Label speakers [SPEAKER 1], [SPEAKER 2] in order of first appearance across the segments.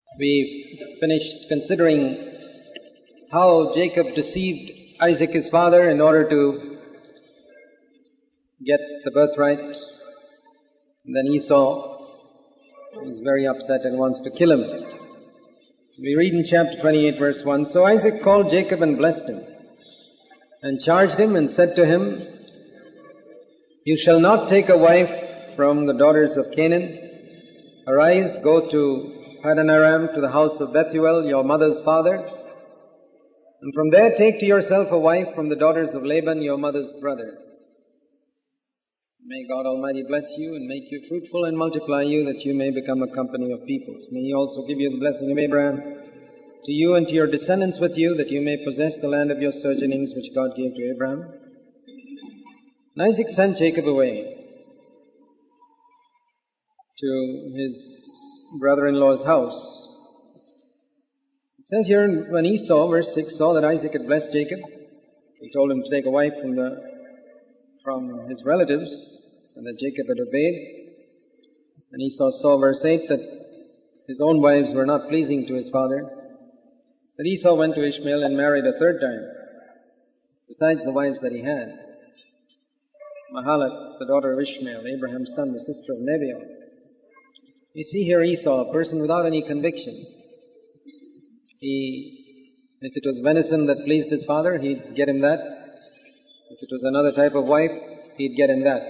[SPEAKER 1] We finished considering how Jacob deceived Isaac his father in order to get the birthright. And then Esau is very upset and wants to kill him. We read in chapter 28 verse 1, So Isaac called Jacob and blessed him, and charged him and said to him, You shall not take a wife from the daughters of Canaan. Arise, go to Paddan Aram, to the house of Bethuel, your mother's father, and from there take to yourself a wife from the daughters of Laban, your mother's brother. May God Almighty bless you and make you fruitful and multiply you, that you may become a company of peoples. May He also give you the blessing of Abraham to you and to your descendants with you, that you may possess the land of your sojournings which God gave to Abraham. And Isaac sent Jacob away to his brother-in-law's house. It says here, when Esau, verse 6, saw that Isaac had blessed Jacob, he told him to take a wife from his relatives, and that Jacob had obeyed. And Esau saw, verse 8, that his own wives were not pleasing to his father. That Esau went to Ishmael and married a third time, besides the wives that he had. Mahalat, the daughter of Ishmael, Abraham's son, the sister of Nebaioth. You see here Esau, a person without any conviction. If it was venison that pleased his father, he'd get him that. If it was another type of wife, he'd get him that.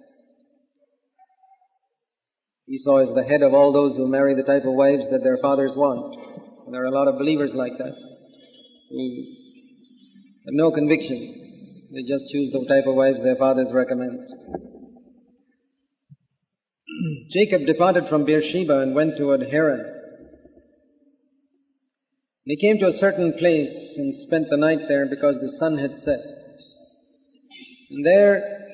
[SPEAKER 1] Esau is the head of all those who marry the type of wives that their fathers want. And there are a lot of believers like that, who have no convictions. They just choose the type of wives their fathers recommend. Jacob departed from Beersheba and went toward Haran. He came to a certain place and spent the night there because the sun had set. And there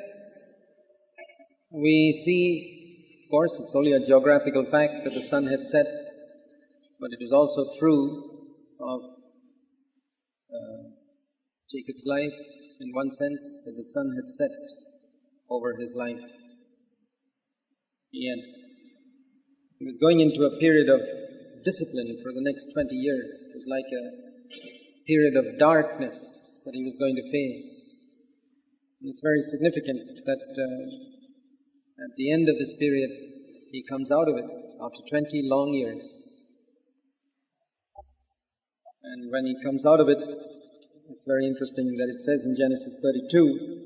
[SPEAKER 1] we see, of course, it's only a geographical fact that the sun had set, but it is also true of Jacob's life in one sense, that the sun had set over his life. He was going into a period of discipline for the next 20 years. It was like a period of darkness that he was going to face. And it's very significant that at the end of this period, he comes out of it after 20 long years. And when he comes out of it, it's very interesting that it says in Genesis 32,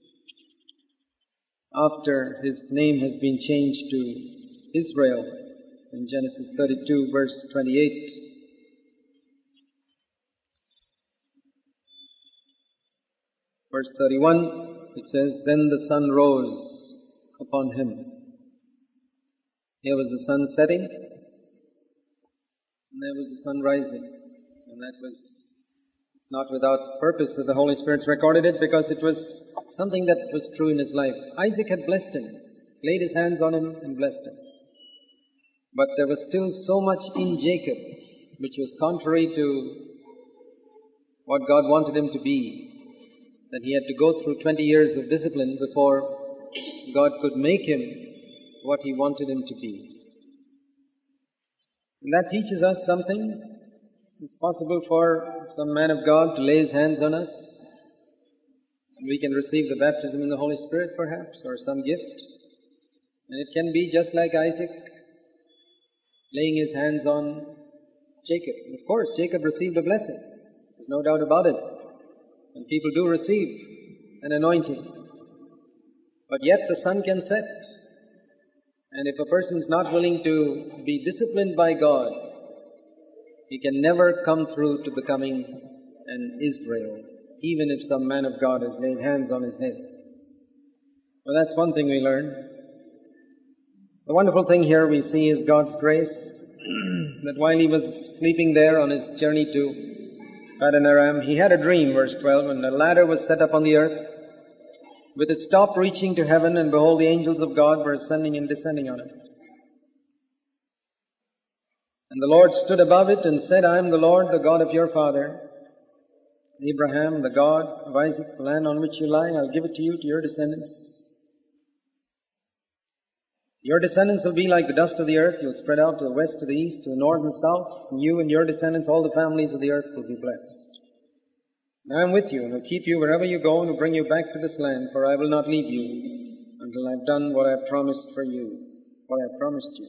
[SPEAKER 1] after his name has been changed to Israel, in Genesis 32, verse 28, verse 31, it says, Then the sun rose upon him. Here was the sun setting, and there was the sun rising. And it's not without purpose that the Holy Spirit's recorded it, because it was something that was true in his life. Isaac had blessed him, laid his hands on him and blessed him. But there was still so much in Jacob which was contrary to what God wanted him to be, that he had to go through 20 years of discipline before God could make him what He wanted him to be. And that teaches us something. It's possible for some man of God to lay his hands on us, and we can receive the baptism in the Holy Spirit perhaps, or some gift. And it can be just like Isaac laying his hands on Jacob. And of course, Jacob received a blessing. There's no doubt about it. And people do receive an anointing. But yet the sun can set. And if a person's not willing to be disciplined by God, he can never come through to becoming an Israel, even if some man of God has laid hands on his head. Well, that's one thing we learn. The wonderful thing here we see is God's grace, that while he was sleeping there on his journey to Paddan Aram, he had a dream, verse 12, and a ladder was set up on the earth, with its top reaching to heaven, and behold, the angels of God were ascending and descending on it. And the Lord stood above it and said, I am the Lord, the God of your father, Abraham, the God of Isaac. The land on which you lie, I'll give it to you, to your descendants. Your descendants will be like the dust of the earth. You'll spread out to the west, to the east, to the north and south. And you and your descendants, all the families of the earth will be blessed. And I am with you and will keep you wherever you go and will bring you back to this land, for I will not leave you until I've done what I've promised for you, what I've promised you.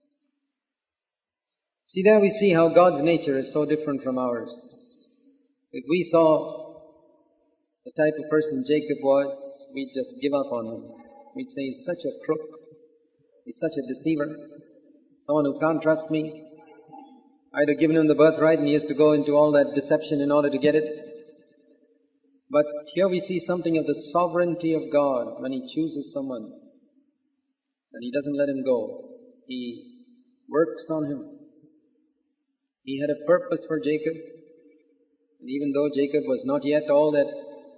[SPEAKER 1] See, there we see how God's nature is so different from ours. If we saw the type of person Jacob was, we'd just give up on him. We'd say, he's such a crook. He's such a deceiver. Someone who can't trust me. I'd have given him the birthright and he has to go into all that deception in order to get it. But here we see something of the sovereignty of God when He chooses someone. And He doesn't let him go. He works on him. He had a purpose for Jacob. And even though Jacob was not yet all that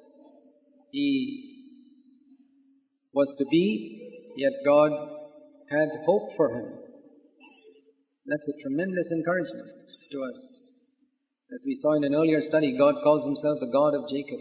[SPEAKER 1] he was to be, yet God had hope for him. That's a tremendous encouragement to us. As we saw in an earlier study, God calls Himself the God of Jacob.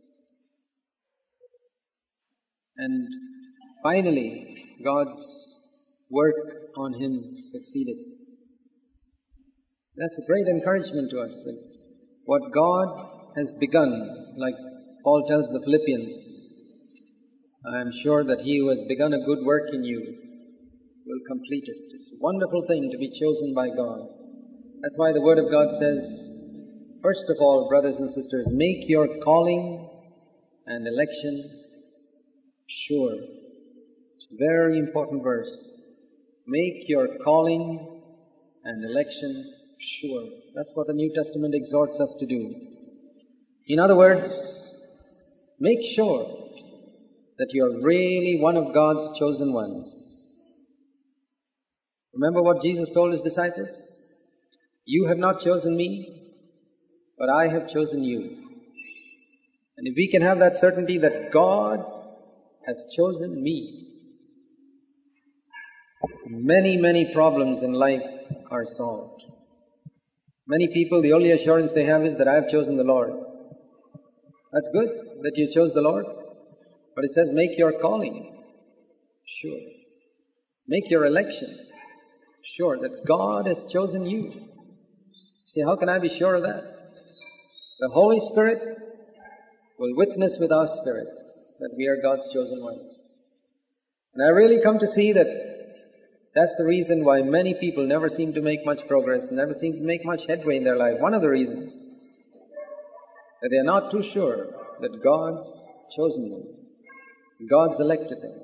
[SPEAKER 1] And finally, God's work on him succeeded. That's a great encouragement to us, that what God has begun, like Paul tells the Philippians, I am sure that He who has begun a good work in you will complete it. It's a wonderful thing to be chosen by God. That's why the Word of God says, first of all, brothers and sisters, make your calling and election sure. It's a very important verse. Make your calling and election sure. That's what the New Testament exhorts us to do. In other words, make sure that you're really one of God's chosen ones. Remember what Jesus told His disciples? You have not chosen me, but I have chosen you. And if we can have that certainty that God has chosen me, many, many problems in life are solved. Many people, the only assurance they have is that I have chosen the Lord. That's good that you chose the Lord. But it says, make your calling sure. Make your election sure that God has chosen you. See, how can I be sure of that? The Holy Spirit will witness with our spirit that we are God's chosen ones. And I really come to see that that's the reason why many people never seem to make much progress, never seem to make much headway in their life. One of the reasons that they are not too sure that God's chosen them. God's elected them.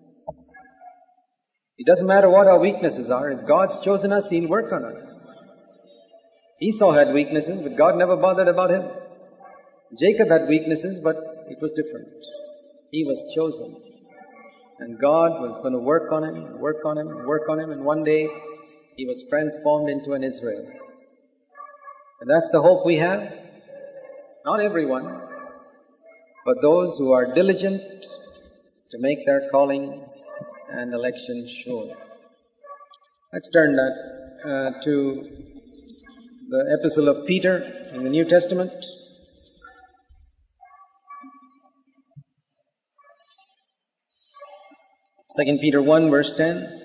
[SPEAKER 1] It doesn't matter what our weaknesses are. If God's chosen us, He'll work on us. Esau had weaknesses, but God never bothered about him. Jacob had weaknesses, but it was different. He was chosen. And God was going to work on him, work on him, work on him, and one day he was transformed into an Israel. And that's the hope we have. Not everyone, but those who are diligent to make their calling and election sure. Let's turn that to the Epistle of Peter in the New Testament. 2 Peter 1 verse 10.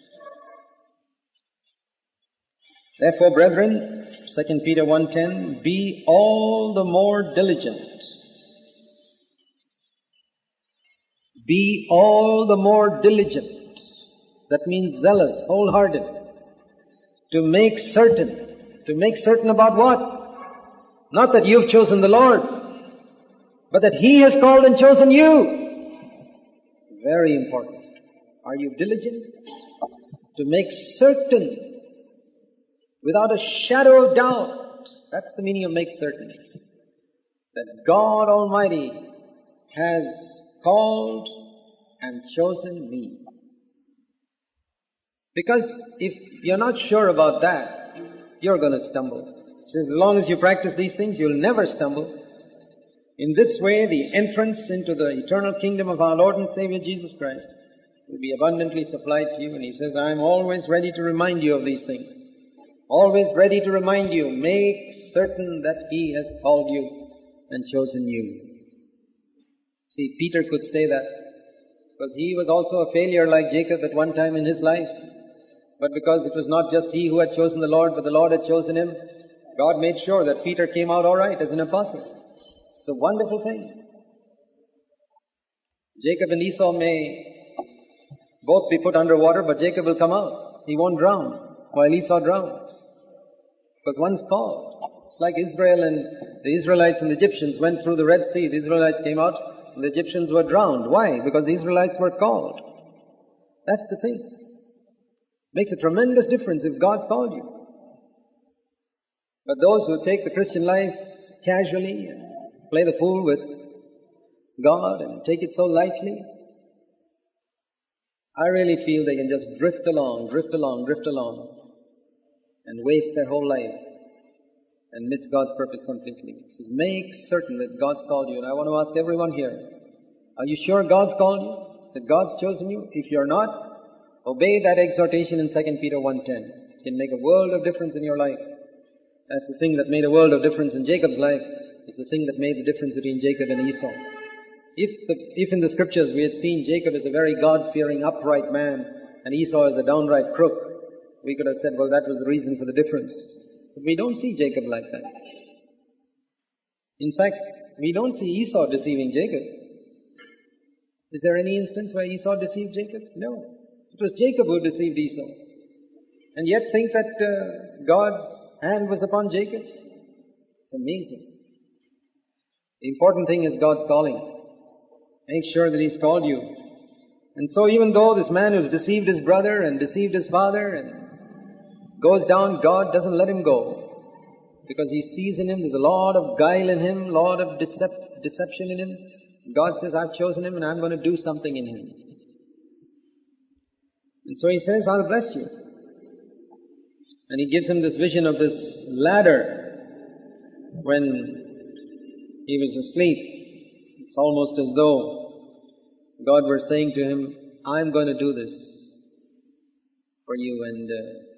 [SPEAKER 1] Therefore, brethren, 2 Peter 1:10, be all the more diligent. Be all the more diligent. That means zealous, wholehearted. To make certain. To make certain about what? Not that you've chosen the Lord, but that He has called and chosen you. Very important. Are you diligent? To make certain, without a shadow of doubt. That's the meaning of make certain. That God Almighty has called and chosen me. Because if you're not sure about that, you're going to stumble. Since as long as you practice these things, you'll never stumble. In this way, the entrance into the eternal kingdom of our Lord and Savior Jesus Christ will be abundantly supplied to you. And He says, I'm always ready to remind you of these things. Always ready to remind you. Make certain that He has called you and chosen you. See, Peter could say that Because he was also a failure like Jacob at one time in his life. But because it was not just he who had chosen the Lord, but the Lord had chosen him, God made sure that Peter came out all right as an apostle. It's a wonderful thing. Jacob and Esau may both be put underwater, but Jacob will come out. He won't drown, while Esau drowns. Because one's called. It's like Israel and the Israelites and the Egyptians went through the Red Sea. The Israelites came out and the Egyptians were drowned. Why? Because the Israelites were called. That's the thing. Makes a tremendous difference if God's called you. But those who take the Christian life casually and play the fool with God and take it so lightly, I really feel they can just drift along and waste their whole life and miss God's purpose completely. It says, make certain that God's called you. And I want to ask everyone here, are you sure God's called you? That God's chosen you? If you're not, obey that exhortation in 2 Peter 1:10. It can make a world of difference in your life. That's the thing that made a world of difference in Jacob's life. It's the thing that made the difference between Jacob and Esau. If in the scriptures we had seen Jacob as a very God-fearing, upright man and Esau as a downright crook, we could have said, well, that was the reason for the difference. But we don't see Jacob like that. In fact, we don't see Esau deceiving Jacob. Is there any instance where Esau deceived Jacob? No. It was Jacob who deceived Esau. And yet think that God's hand was upon Jacob? It's amazing. The important thing is God's calling. Make sure that He's called you. And so even though this man who's deceived his brother and deceived his father and goes down, God doesn't let him go. Because He sees in him, there's a lot of guile in him, a lot of deception in him. God says, I've chosen him and I'm going to do something in him. And so He says, I'll bless you. And He gives him this vision of this ladder when he was asleep. It's almost as though God were saying to him, I'm going to do this for you and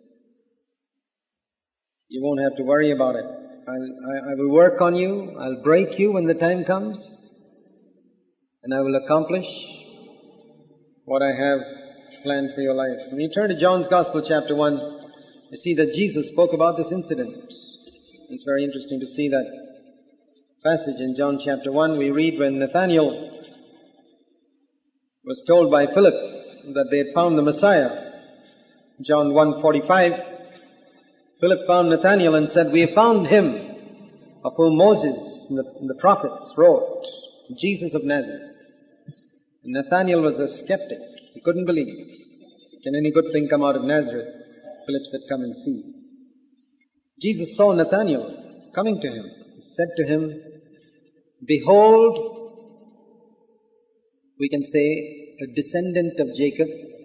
[SPEAKER 1] you won't have to worry about it. I will work on you, I'll break you when the time comes, and I will accomplish what I have planned for your life. When you turn to John's Gospel, chapter 1, you see that Jesus spoke about this incident. It's very interesting to see that passage in John chapter 1. We read when Nathanael was told by Philip that they had found the Messiah. John 1:45, Philip found Nathanael and said, we have found him of whom Moses and the prophets wrote, Jesus of Nazareth. And Nathanael was a skeptic. He couldn't believe. Can any good thing come out of Nazareth? Philip said, come and see. Jesus saw Nathanael coming to him. He said to him, behold, we can say, a descendant of Jacob,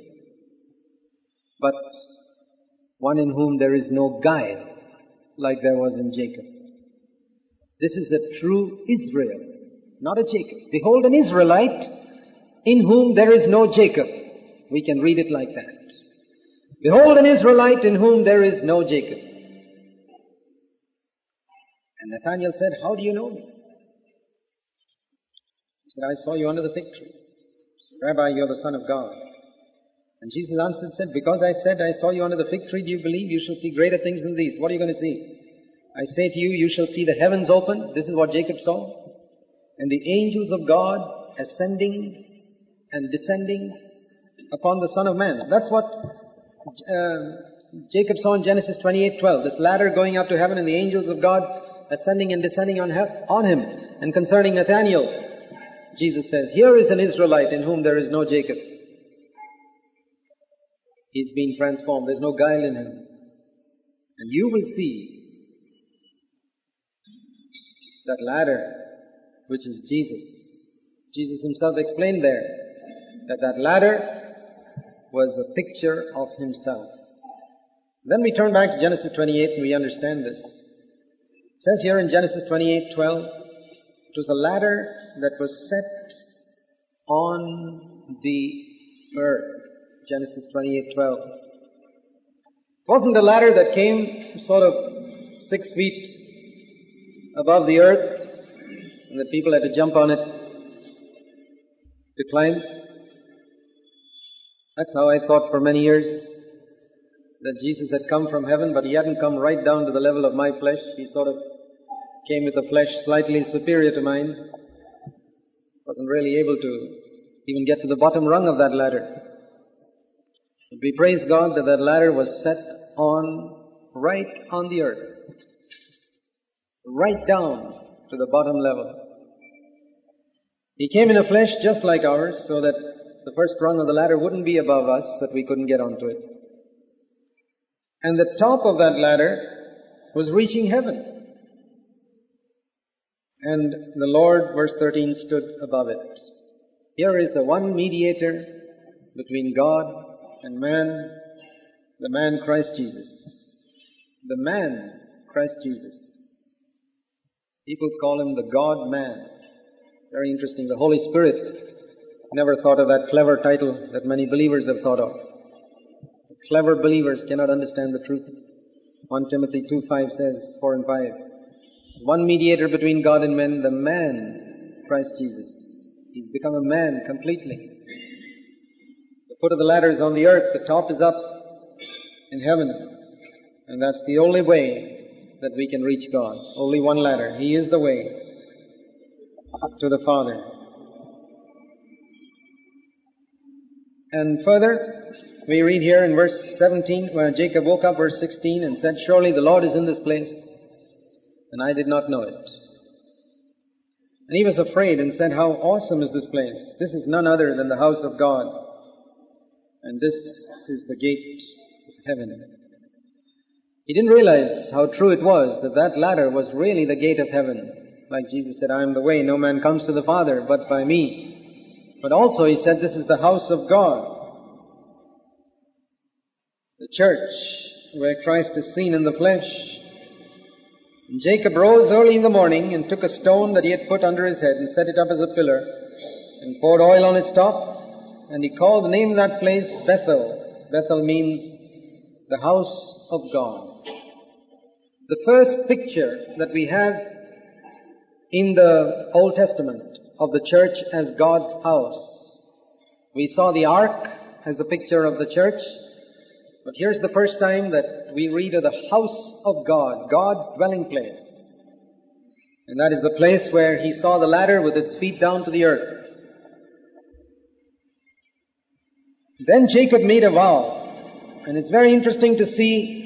[SPEAKER 1] but one in whom there is no guile, like there was in Jacob. This is a true Israel, not a Jacob. Behold, an Israelite in whom there is no Jacob. We can read it like that. Behold, an Israelite in whom there is no Jacob. And Nathanael said, how do you know me? He said, I saw you under the fig tree. He said, Rabbi, you're the Son of God. And Jesus answered and said, because I said I saw you under the fig tree, do you believe? You shall see greater things than these. What are you going to see? I say to you, you shall see the heavens open. This is what Jacob saw. And the angels of God ascending and descending upon the Son of Man. That's what Jacob saw in Genesis 28:12. This ladder going up to heaven and the angels of God ascending and descending on him. And concerning Nathanael, Jesus says, here is an Israelite in whom there is no Jacob. He's been transformed. There's no guile in him. And you will see that ladder, which is Jesus. Jesus Himself explained there that ladder was a picture of Himself. Then we turn back to Genesis 28 and we understand this. It says here in Genesis 28:12, it was a ladder that was set on the earth. Genesis 28:12. It wasn't a ladder that came sort of 6 feet above the earth and the people had to jump on it to climb. That's how I thought for many years, that Jesus had come from heaven, but He hadn't come right down to the level of my flesh. He sort of came with a flesh slightly superior to mine. Wasn't really able to even get to the bottom rung of that ladder. But we praise God that that ladder was set right on the earth, right down to the bottom level. He came in a flesh just like ours, so that the first rung of the ladder wouldn't be above us, that we couldn't get onto it. And the top of that ladder was reaching heaven. And the Lord, verse 13, stood above it. Here is the one mediator between God and man, the man Christ Jesus. The man Christ Jesus. People call Him the God-man. Very interesting. The Holy Spirit never thought of that clever title that many believers have thought of. Clever believers cannot understand the truth. 1 Timothy 2:5 says, 4 and 5. There's one mediator between God and men, the man, Christ Jesus. He's become a man completely. The foot of the ladder is on the earth, the top is up in heaven. And that's the only way that we can reach God. Only one ladder. He is the way to the Father. And further, we read here in verse 17, where Jacob woke up, verse 16, and said, "Surely the Lord is in this place, and I did not know it." And he was afraid and said, "How awesome is this place! This is none other than the house of God, and this is the gate of heaven." He didn't realize how true it was that that ladder was really the gate of heaven. Like Jesus said, "I am the way, no man comes to the Father but by me." But also He said, this is the house of God. The church where Christ is seen in the flesh. And Jacob rose early in the morning and took a stone that he had put under his head and set it up as a pillar and poured oil on its top, and he called the name of that place Bethel. Bethel means the house of God. The first picture that we have in the Old Testament of the church as God's house. We saw the ark as the picture of the church, but here's the first time that we read of the house of God, God's dwelling place. And that is the place where He saw the ladder with its feet down to the earth. Then Jacob made a vow, and it's very interesting to see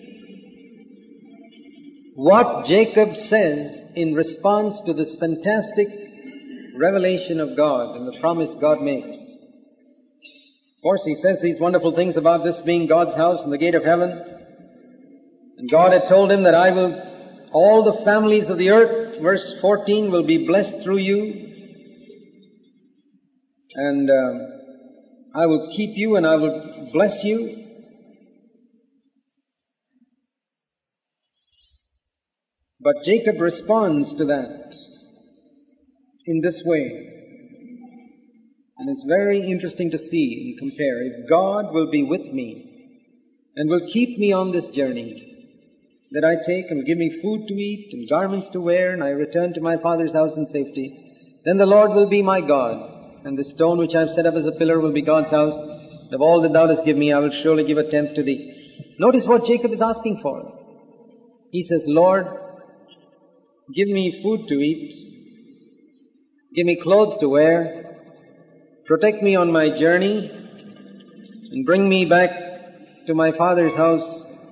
[SPEAKER 1] what Jacob says in response to this fantastic revelation of God and the promise God makes. Of course, he says these wonderful things about this being God's house and the gate of heaven. And God had told him that all the families of the earth, verse 14, will be blessed through you. And I will keep you and I will bless you. But Jacob responds to that in this way. And it's very interesting to see and compare. If God will be with me and will keep me on this journey that I take and will give me food to eat and garments to wear, and I return to my Father's house in safety, then the Lord will be my God, and the stone which I have set up as a pillar will be God's house. Of all that thou dost give me, I will surely give a tenth to thee. Notice what Jacob is asking for. He says, Lord, give me food to eat, give me clothes to wear, protect me on my journey, and bring me back to my Father's house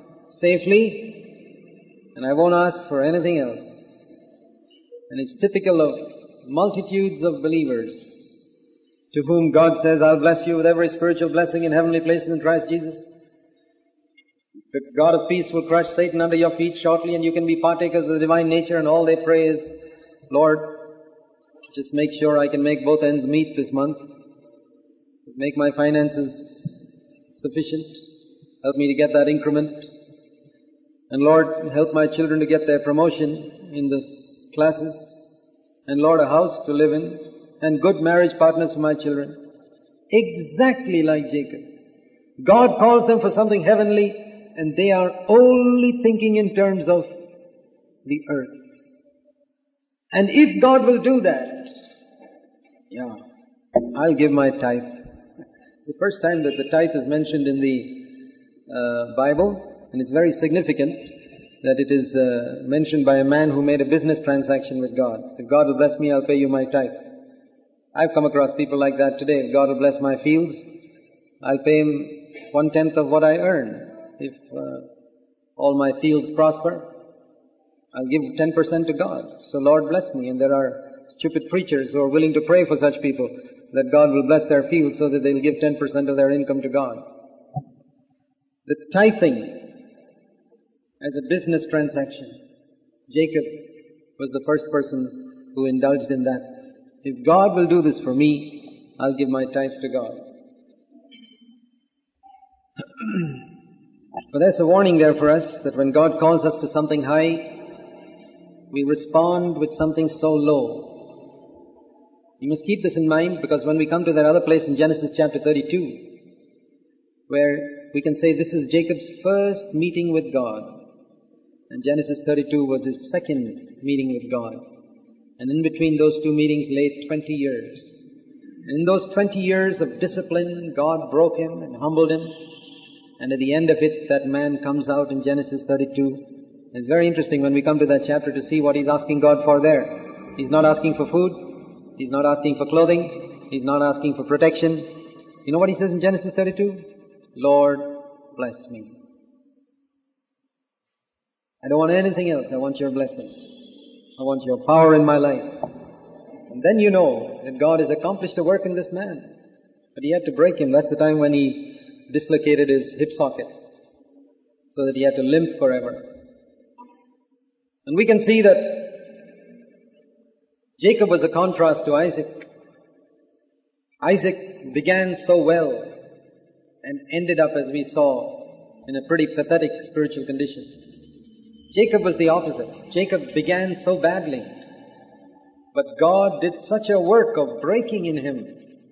[SPEAKER 1] safely, and I won't ask for anything else. And it's typical of multitudes of believers to whom God says, I'll bless you with every spiritual blessing in heavenly places in Christ Jesus. The God of peace will crush Satan under your feet shortly, and you can be partakers of the divine nature, and all they pray is, Lord, just make sure I can make both ends meet this month. Make my finances sufficient. Help me to get that increment. And Lord, help my children to get their promotion in this classes. And Lord, a house to live in. And good marriage partners for my children. Exactly like Jacob. God calls them for something heavenly, and they are only thinking in terms of the earth. And if God will do that, I'll give my tithe. The first time that the tithe is mentioned in the Bible, and it's very significant that it is mentioned by a man who made a business transaction with God. If God will bless me, I'll pay you my tithe. I've come across people like that today. If God will bless my fields, I'll pay Him 1/10 of what I earn. If all my fields prosper, I'll give 10% to God. So Lord bless me. And there are stupid preachers who are willing to pray for such people that God will bless their fields so that they'll give 10% of their income to God. The tithing as a business transaction, Jacob was the first person who indulged in that. If God will do this for me, I'll give my tithe to God. But there's a warning there for us that when God calls us to something high, we respond with something so low. You must keep this in mind, because when we come to that other place in Genesis chapter 32, where we can say this is Jacob's first meeting with God, and Genesis 32 was his second meeting with God. And in between those two meetings lay 20 years. And in those 20 years of discipline, God broke him and humbled him. And at the end of it, that man comes out in Genesis 32. It's very interesting when we come to that chapter to see what he's asking God for there. He's not asking for food. He's not asking for clothing. He's not asking for protection. You know what he says in Genesis 32? Lord, bless me. I don't want anything else. I want your blessing. I want your power in my life. And then you know that God has accomplished a work in this man. But he had to break him. That's the time when he dislocated his hip socket, so that he had to limp forever. And we can see that Jacob was a contrast to Isaac. Isaac began so well and ended up, as we saw, in a pretty pathetic spiritual condition. Jacob was the opposite. Jacob began so badly, but God did such a work of breaking in him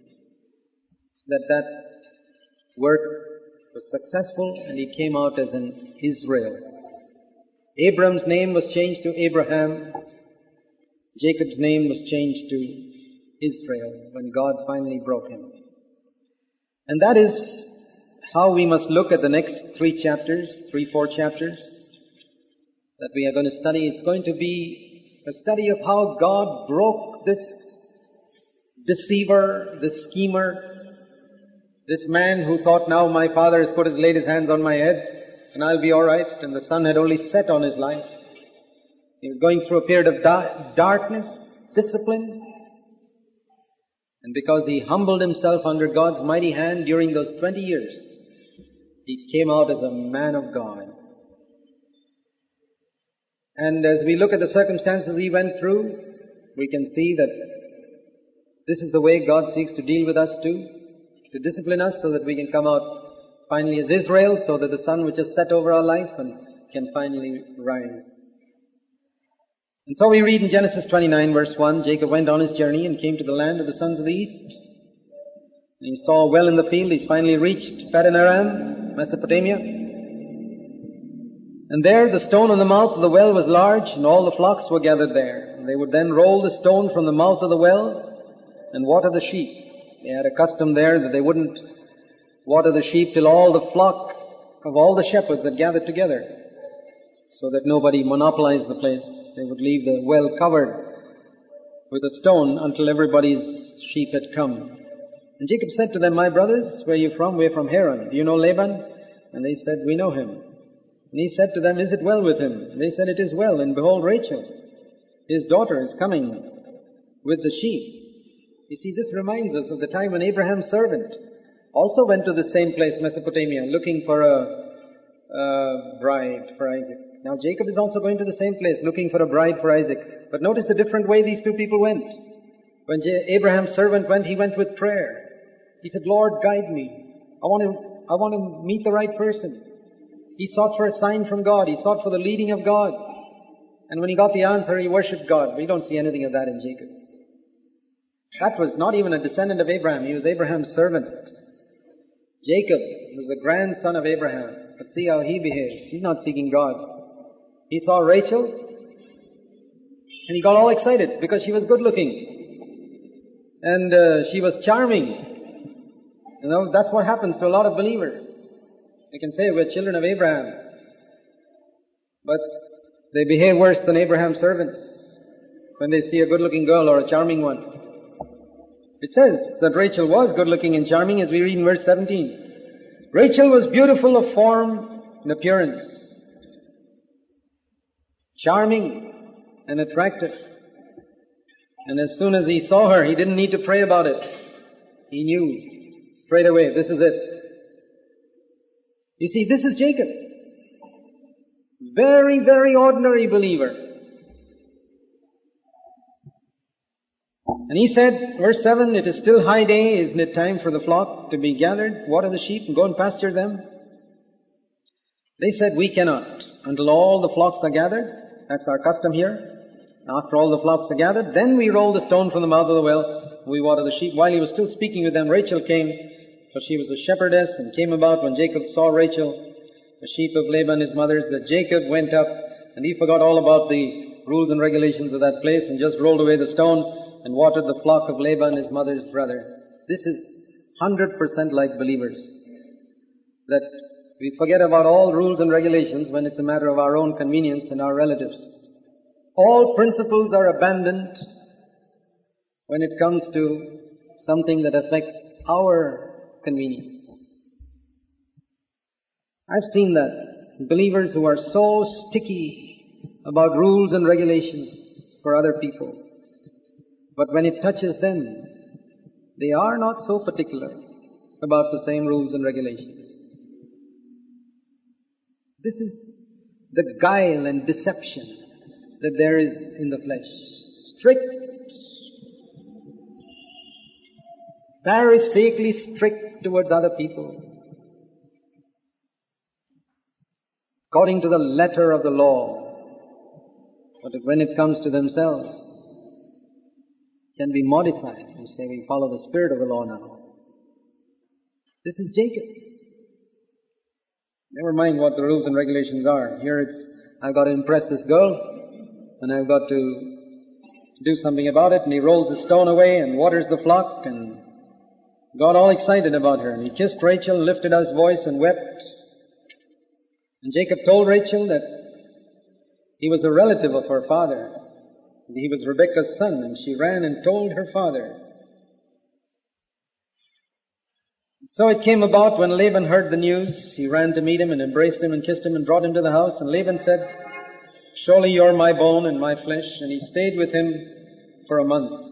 [SPEAKER 1] that work was successful, and he came out as an Israel. Abram's name was changed to Abraham. Jacob's name was changed to Israel when God finally broke him. And that is how we must look at the next 4 chapters that we are going to study. It's going to be a study of how God broke this deceiver, this schemer, this man who thought, now my father has laid his hands on my head and I'll be all right. And the sun had only set on his life. He was going through a period of darkness, discipline. And because he humbled himself under God's mighty hand during those 20 years, he came out as a man of God. And as we look at the circumstances he went through, we can see that this is the way God seeks to deal with us too. To discipline us so that we can come out finally as Israel, so that the sun which is set over our life and can finally rise. And so we read in Genesis 29 verse 1, Jacob went on his journey and came to the land of the sons of the east. And he saw a well in the field. He's finally reached Paddan Aram, Mesopotamia. And there the stone on the mouth of the well was large, and all the flocks were gathered there. And they would then roll the stone from the mouth of the well and water the sheep. They had a custom there that they wouldn't water the sheep till all the flock of all the shepherds had gathered together, so that nobody monopolized the place. They would leave the well covered with a stone until everybody's sheep had come. And Jacob said to them, my brothers, where are you from? We're from Haran. Do you know Laban? And they said, we know him. And he said to them, is it well with him? And they said, it is well. And behold, Rachel, his daughter, is coming with the sheep. You see, this reminds us of the time when Abraham's servant also went to the same place, Mesopotamia, looking for a bride for Isaac. Now Jacob is also going to the same place, looking for a bride for Isaac. But notice the different way these two people went. When Abraham's servant went, he went with prayer. He said, Lord, guide me. I want to meet the right person. He sought for a sign from God. He sought for the leading of God. And when he got the answer, he worshipped God. We don't see anything of that in Jacob. That was not even a descendant of Abraham. He was Abraham's servant. Jacob was the grandson of Abraham. But see how he behaves. He's not seeking God. He saw Rachel and he got all excited because she was good looking. And she was charming. You know, that's what happens to a lot of believers. They can say we're children of Abraham, but they behave worse than Abraham's servants when they see a good-looking girl or a charming one. It says that Rachel was good-looking and charming, as we read in verse 17. Rachel was beautiful of form and appearance, charming and attractive. And as soon as he saw her, he didn't need to pray about it. He knew straight away, this is it. You see, this is Jacob. Very, very ordinary believer. And he said, verse 7, it is still high day, isn't it time for the flock to be gathered, water the sheep and go and pasture them? They said, we cannot until all the flocks are gathered. That's our custom here. After all the flocks are gathered, then we roll the stone from the mouth of the well, we water the sheep. While he was still speaking with them, Rachel came, for she was a shepherdess, and came about when Jacob saw Rachel, the sheep of Laban his mother's, that Jacob went up, and he forgot all about the rules and regulations of that place, and just rolled away the stone, and watered the flock of Laban his mother's brother. This is 100% like believers, that we forget about all rules and regulations when it's a matter of our own convenience and our relatives. All principles are abandoned when it comes to something that affects our convenience. I've seen that. Believers who are so sticky about rules and regulations for other people. But when it touches them, they are not so particular about the same rules and regulations. This is the guile and deception that there is in the flesh. Strict, pharisaically strict towards other people, according to the letter of the law. But when it comes to themselves, can be modified and say we follow the spirit of the law now. This is Jacob. Never mind what the rules and regulations are. Here it's, I've got to impress this girl, and I've got to do something about it. And he rolls the stone away and waters the flock and got all excited about her. And he kissed Rachel and lifted up his voice and wept. And Jacob told Rachel that he was a relative of her father. He was Rebekah's son, and she ran and told her father. So it came about when Laban heard the news, he ran to meet him and embraced him and kissed him and brought him to the house. And Laban said, surely you're my bone and my flesh. And he stayed with him for a month.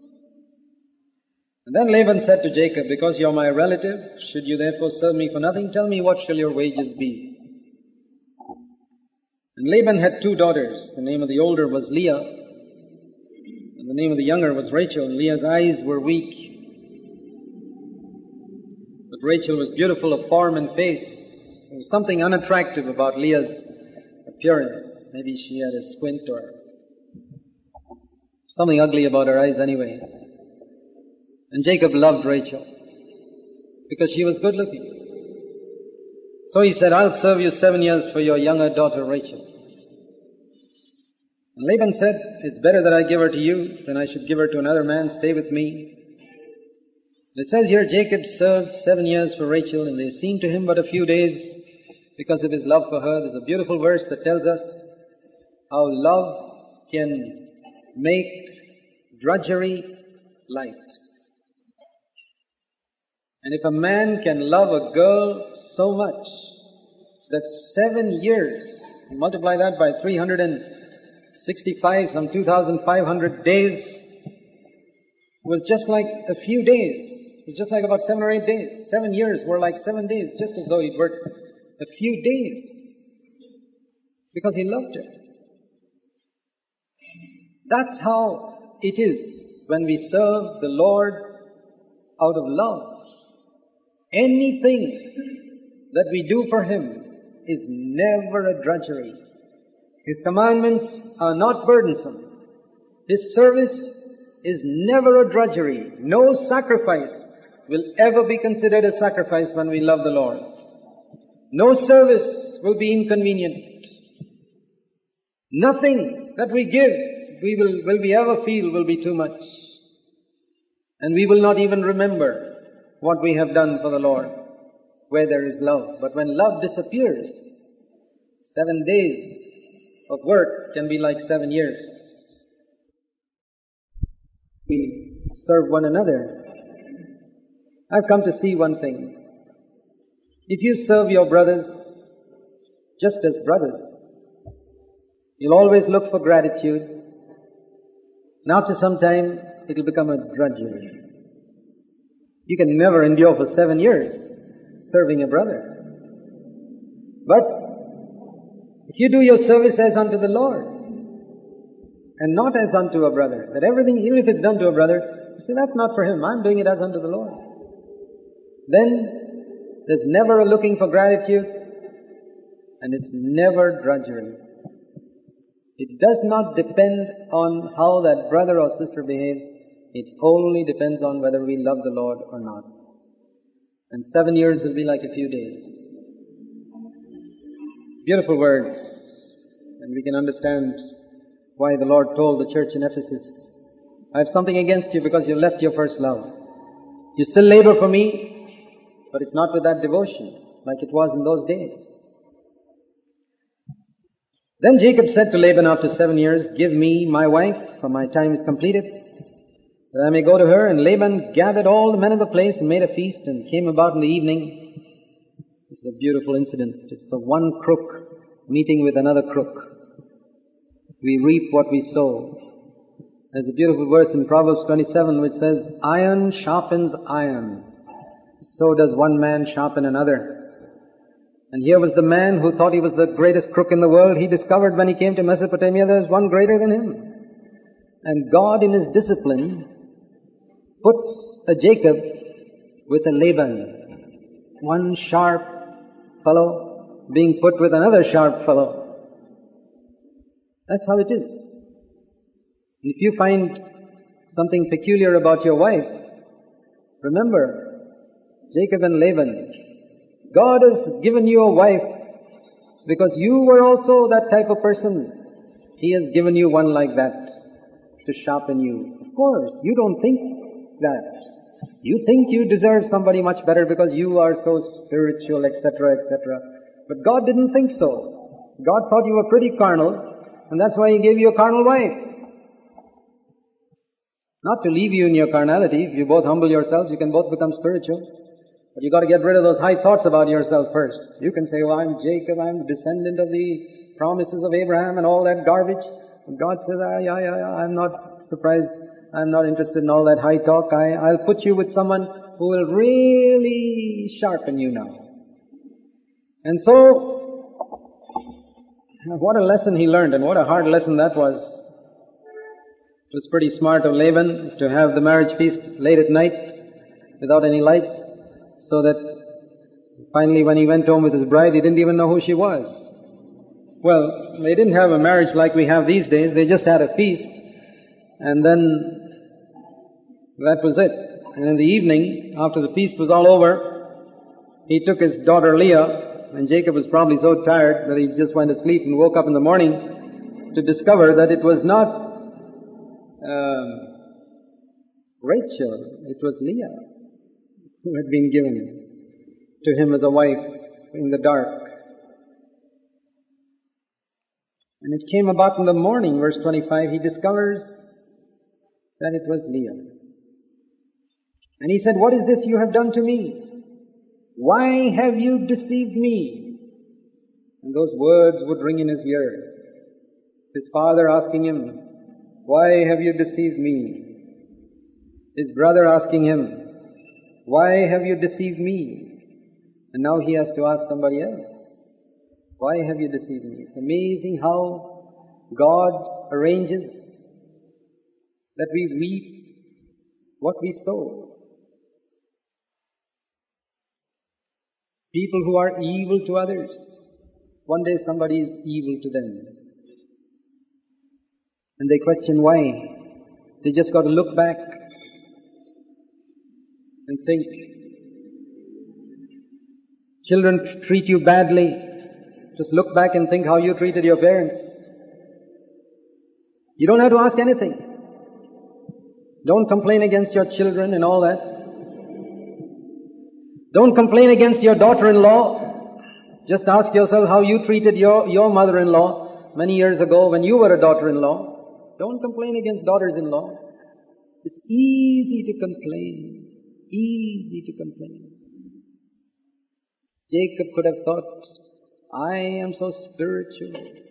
[SPEAKER 1] And then Laban said to Jacob, because you're my relative, should you therefore serve me for nothing? Tell me, what shall your wages be? And Laban had 2 daughters. The name of the older was Leah, and the name of the younger was Rachel. And Leah's eyes were weak, but Rachel was beautiful of form and face. There was something unattractive about Leah's appearance. Maybe she had a squint or something ugly about her eyes anyway. And Jacob loved Rachel because she was good looking. So he said, I'll serve you 7 years for your younger daughter Rachel. And Laban said, it's better that I give her to you than I should give her to another man. Stay with me. It says here, Jacob served 7 years for Rachel, and they seemed to him but a few days because of his love for her. There's a beautiful verse that tells us how love can make drudgery light. And if a man can love a girl so much that 7 years, multiply that by 365, some 2,500 days, was just like a few days. It was just like about 7 or 8 days. 7 years were like 7 days, just as though he'd worked a few days because he loved her. That's how it is when we serve the Lord out of love. Anything that we do for Him is never a drudgery. His commandments are not burdensome. His service is never a drudgery. No sacrifice will ever be considered a sacrifice when we love the Lord. No service will be inconvenient. Nothing that we give will we ever feel will be too much. And we will not even remember what we have done for the Lord, where there is love. But when love disappears, 7 days of work can be like 7 years. We serve one another. I've come to see one thing. If you serve your brothers just as brothers, you'll always look for gratitude. And after some time, it'll become a drudgery. You can never endure for 7 years serving a brother. But if you do your service as unto the Lord, and not as unto a brother, that everything, even if it's done to a brother, you say, that's not for him, I'm doing it as unto the Lord. Then there's never a looking for gratitude, and it's never drudgery. It does not depend on how that brother or sister behaves. It wholly depends on whether we love the Lord or not. And 7 years will be like a few days. Beautiful words. And we can understand why the Lord told the church in Ephesus, I have something against you because you left your first love. You still labor for me, but it's not with that devotion like it was in those days. Then Jacob said to Laban after 7 years, give me my wife, for my time is completed, that I may go to her. And Laban gathered all the men of the place and made a feast, and came about in the evening. This is a beautiful incident. It's of one crook meeting with another crook. We reap what we sow. There's a beautiful verse in Proverbs 27 which says, iron sharpens iron, so does one man sharpen another. And here was the man who thought he was the greatest crook in the world. He discovered when he came to Mesopotamia there was one greater than him. And God in His discipline puts a Jacob with a Laban, one sharp fellow being put with another sharp fellow. That's how it is. If you find something peculiar about your wife, remember Jacob and Laban. God has given you a wife because you were also that type of person. He has given you one like that to sharpen you. Of course, you don't think that. You think you deserve somebody much better because you are so spiritual, etc., etc. But God didn't think so. God thought you were pretty carnal, and that's why He gave you a carnal wife. Not to leave you in your carnality. If you both humble yourselves, you can both become spiritual. But you've got to get rid of those high thoughts about yourself first. You can say, well, I'm Jacob, I'm descendant of the promises of Abraham and all that garbage. And God says, I'm not surprised. I'm not interested in all that high talk. I'll put you with someone who will really sharpen you now. And so, what a lesson he learned, and what a hard lesson that was. It was pretty smart of Laban to have the marriage feast late at night without any lights, so that finally when he went home with his bride, he didn't even know who she was. Well, they didn't have a marriage like we have these days. They just had a feast, and then that was it. And in the evening, after the feast was all over, he took his daughter Leah, and Jacob was probably so tired that he just went to sleep and woke up in the morning to discover that it was not Rachel, it was Leah who had been given to him as a wife in the dark. And it came about in the morning, verse 25, he discovers that it was Leah. And he said, what is this you have done to me? Why have you deceived me? And those words would ring in his ear. His father asking him, why have you deceived me? His brother asking him, why have you deceived me? And now he has to ask somebody else, why have you deceived me? It's amazing how God arranges that we reap what we sow. People who are evil to others, one day somebody is evil to them. And they question why. They just got to look back and think. Children treat you badly. Just look back and think how you treated your parents. You don't have to ask anything. Don't complain against your children and all that. Don't complain against your daughter-in-law. Just ask yourself how you treated your mother-in-law many years ago when you were a daughter-in-law. Don't complain against daughters-in-law. It's easy to complain. Easy to complain. Jacob could have thought, I am so spiritual.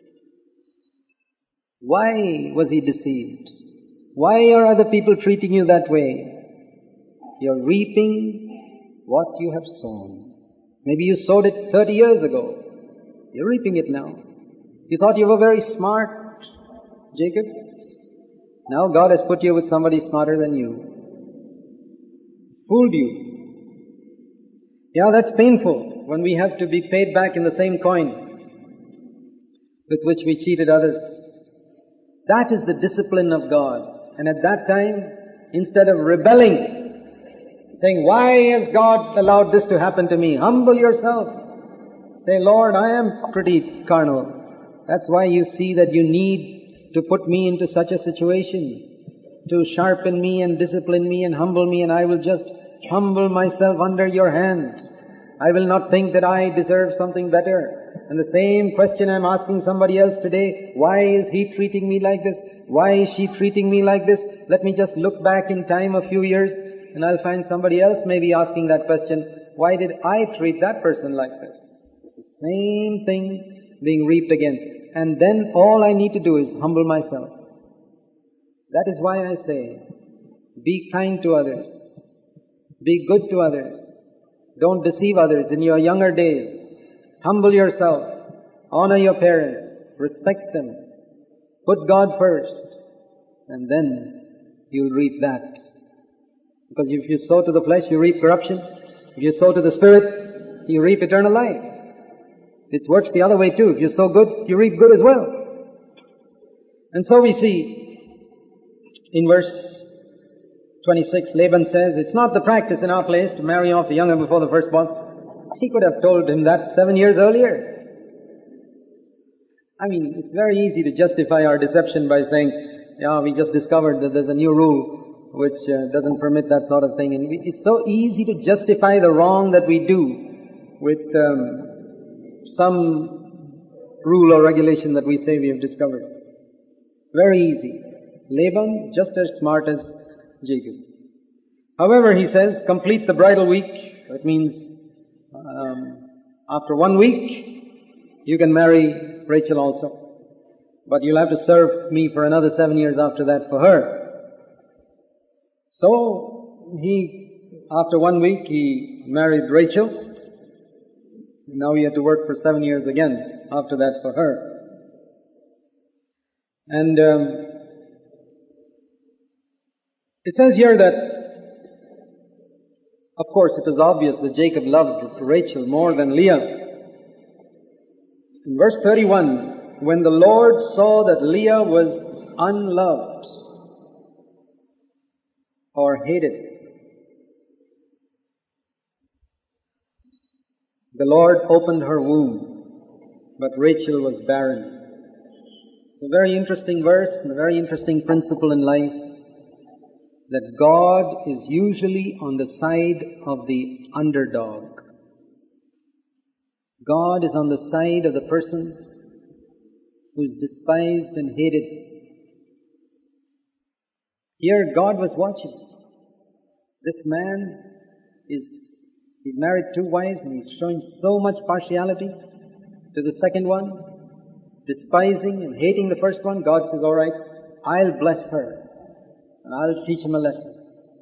[SPEAKER 1] Why was he deceived? Why are other people treating you that way? You're reaping what you have sown. Maybe you sowed it 30 years ago. You're reaping it now. You thought you were very smart, Jacob. Now God has put you with somebody smarter than you. He's fooled you. Yeah, that's painful when we have to be paid back in the same coin with which we cheated others. That is the discipline of God. And at that time, instead of rebelling, saying, why has God allowed this to happen to me? Humble yourself. Say, Lord, I am pretty carnal. That's why you see that you need to put me into such a situation, to sharpen me and discipline me and humble me, and I will just humble myself under your hand. I will not think that I deserve something better. And the same question I'm asking somebody else today, why is he treating me like this? Why is she treating me like this? Let me just look back in time a few years and I'll find somebody else maybe asking that question. Why did I treat that person like this? It's the same thing being reaped again. And then all I need to do is humble myself. That is why I say, be kind to others. Be good to others. Don't deceive others in your younger days. Humble yourself. Honor your parents. Respect them. Put God first. And then you'll reap that. Because if you sow to the flesh, you reap corruption. If you sow to the Spirit, you reap eternal life. It works the other way too. If you sow good, you reap good as well. And so we see in verse 26, Laban says, it's not the practice in our place to marry off the younger before the firstborn. He could have told him that 7 years earlier. I mean, it's very easy to justify our deception by saying, yeah, we just discovered that there's a new rule which doesn't permit that sort of thing. And it's so easy to justify the wrong that we do with some rule or regulation that we say we have discovered. Very easy. Laban, just as smart as Jacob. However, he says, complete the bridal week. That means after 1 week, you can marry Rachel also. But you'll have to serve me for another 7 years after that for her. So, after 1 week, he married Rachel. Now he had to work for 7 years again after that for her. And it says here that, of course, it is obvious that Jacob loved Rachel more than Leah. In verse 31, when the Lord saw that Leah was unloved or hated, the Lord opened her womb, but Rachel was barren. It's a very interesting verse and a very interesting principle in life, that God is usually on the side of the underdog. God is on the side of the person who is despised and hated. Here God was watching. This man he's married 2 wives and he's showing so much partiality to the second one, despising and hating the first one. God says, all right, I'll bless her. And I'll teach him a lesson.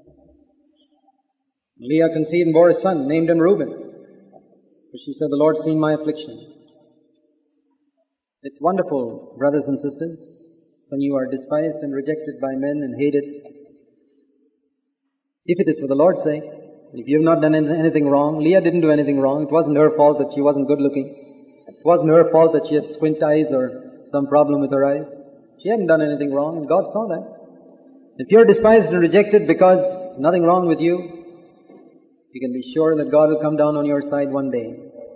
[SPEAKER 1] Leah conceived and bore a son, named him Reuben. But she said, the Lord's seen my affliction. It's wonderful, brothers and sisters, when you are despised and rejected by men and hated. If it is for the Lord's sake, if you have not done anything wrong, Leah didn't do anything wrong. It wasn't her fault that she wasn't good looking. It wasn't her fault that she had squint eyes or some problem with her eyes. She hadn't done anything wrong, and God saw that. If you're despised and rejected because there's nothing wrong with you, you can be sure that God will come down on your side one day.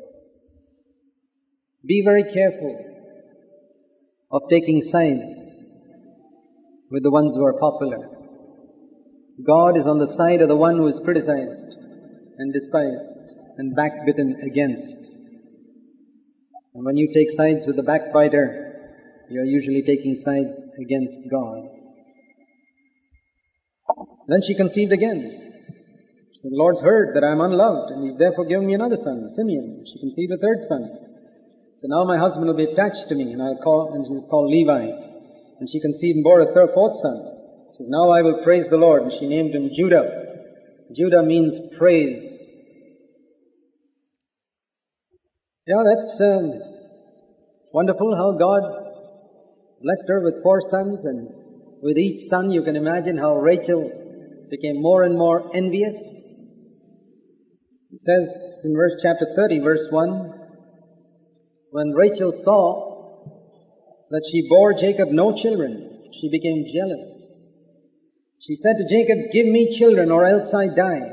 [SPEAKER 1] Be very careful of taking sides with the ones who are popular. God is on the side of the one who is criticized and despised. and backbitten against. And when you take sides with the backbiter, you are usually taking sides against God. Then she conceived again. So the Lord's heard that I am unloved, and He's therefore given me another son, Simeon. She conceived a third son. So now my husband will be attached to me, and she was called Levi. And she conceived and bore a fourth son. So now I will praise the Lord, and she named him Judah. Judah means praise. Yeah, that's wonderful how God blessed her with 4 sons, and with each son you can imagine how Rachel became more and more envious. It says in chapter 30, verse 1, when Rachel saw that she bore Jacob no children, she became jealous. She said to Jacob, "Give me children or else I die."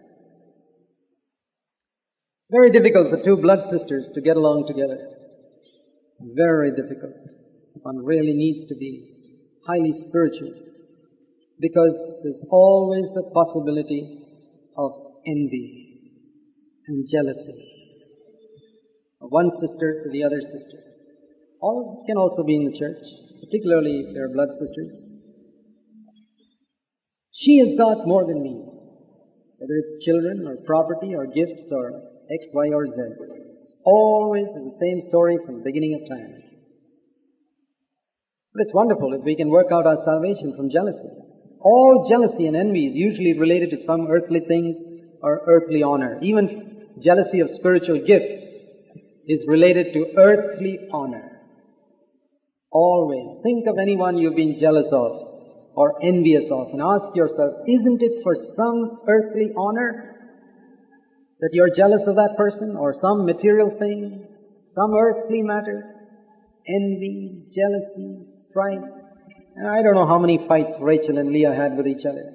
[SPEAKER 1] Very difficult for 2 blood sisters to get along together. Very difficult. One really needs to be highly spiritual, because there's always the possibility of envy and jealousy of one sister to the other sister. All can also be in the church, particularly if they're blood sisters. She has got more than me, whether it's children or property or gifts or X, Y, or Z. It's always the same story from the beginning of time. But it's wonderful if we can work out our salvation from jealousy. All jealousy and envy is usually related to some earthly things or earthly honor. Even jealousy of spiritual gifts is related to earthly honor. Always. Think of anyone you've been jealous of or envious of, and ask yourself, isn't it for some earthly honor that you're jealous of that person, or some material thing, some earthly matter? Envy, jealousy, strife. And I don't know how many fights Rachel and Leah had with each other.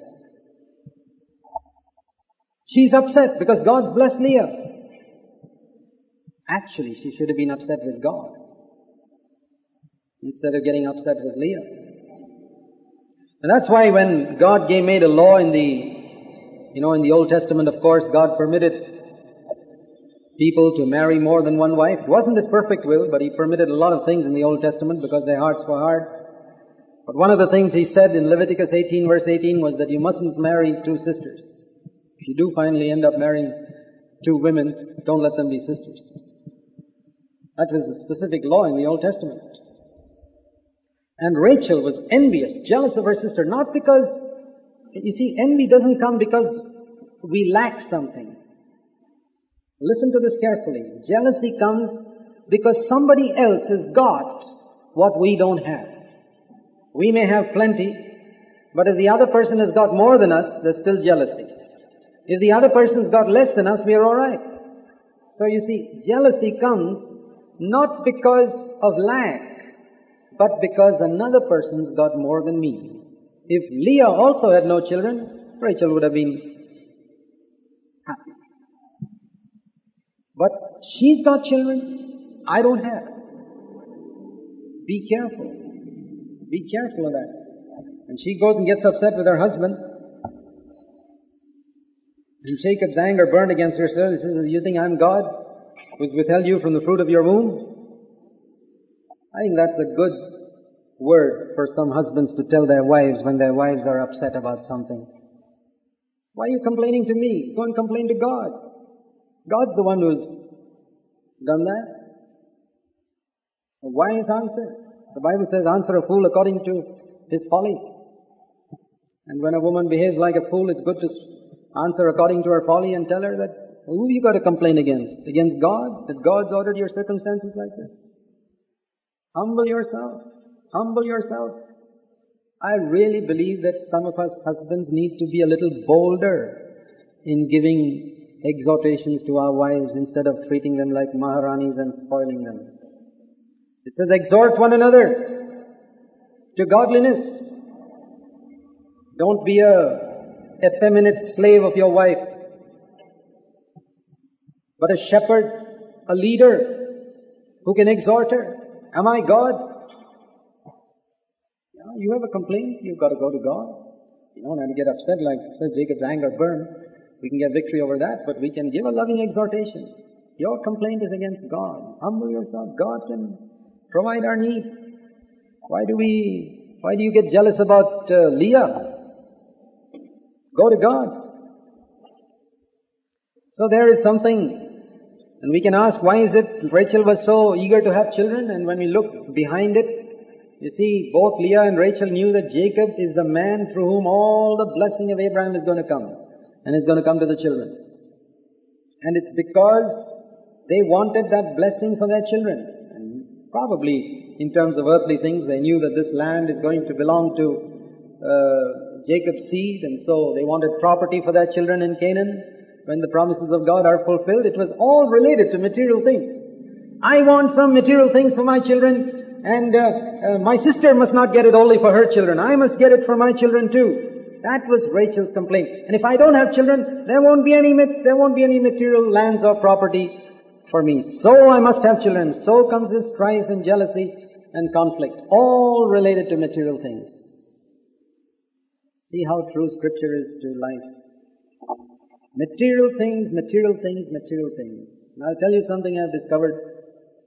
[SPEAKER 1] She's upset because God's blessed Leah. Actually, she should have been upset with God instead of getting upset with Leah. And that's why when God made a law in the Old Testament, of course, God permitted people to marry more than one wife. It wasn't His perfect will, but He permitted a lot of things in the Old Testament because their hearts were hard. But one of the things He said in Leviticus 18, verse 18, was that you mustn't marry 2 sisters. If you do finally end up marrying 2 women, don't let them be sisters. That was a specific law in the Old Testament. And Rachel was envious, jealous of her sister, not because, you see, envy doesn't come because we lack something. Listen to this carefully. Jealousy comes because somebody else has got what we don't have. We may have plenty, but if the other person has got more than us, there's still jealousy. If the other person's got less than us, we are alright. So you see, jealousy comes not because of lack, but because another person's got more than me. If Leah also had no children, Rachel would have been happy. But she's got children, I don't have. Be careful. Be careful of that. And she goes and gets upset with her husband. And Jacob's anger burned against her. He says, "You think I'm God, who's withheld you from the fruit of your womb?" I think that's a good word for some husbands to tell their wives when their wives are upset about something. Why are you complaining to me? Go and complain to God. God's the one who's done that. A wise answer. The Bible says, answer a fool according to his folly. And when a woman behaves like a fool, it's good to answer according to her folly and tell her that, who you got to complain against? Against God? That God's ordered your circumstances like this? Humble yourself. Humble yourself. I really believe that some of us husbands need to be a little bolder in giving exhortations to our wives instead of treating them like Maharanis and spoiling them. It says, exhort one another to godliness. Don't be a effeminate slave of your wife, but a shepherd, a leader who can exhort her. Am I God? You have a complaint, you've got to go to God. You don't have to get upset like says Jacob's anger burned. We can get victory over that, but we can give a loving exhortation. Your complaint is against God. Humble yourself. God can provide our need. Why do you get jealous about Leah? Go to God. So there is something, and we can ask, why is it Rachel was so eager to have children? And when we look behind it, you see, both Leah and Rachel knew that Jacob is the man through whom all the blessing of Abraham is going to come. And it's going to come to the children. And it's because they wanted that blessing for their children. And probably in terms of earthly things, they knew that this land is going to belong to Jacob's seed, and so they wanted property for their children in Canaan. When the promises of God are fulfilled, it was all related to material things. I want some material things for my children, and my sister must not get it only for her children. I must get it for my children too. That was Rachel's complaint. And if I don't have children, there won't be any material lands or property for me. So I must have children. So comes this strife and jealousy and conflict, all related to material things. See how true Scripture is to life. Material things, material things, material things. And I'll tell you something I've discovered.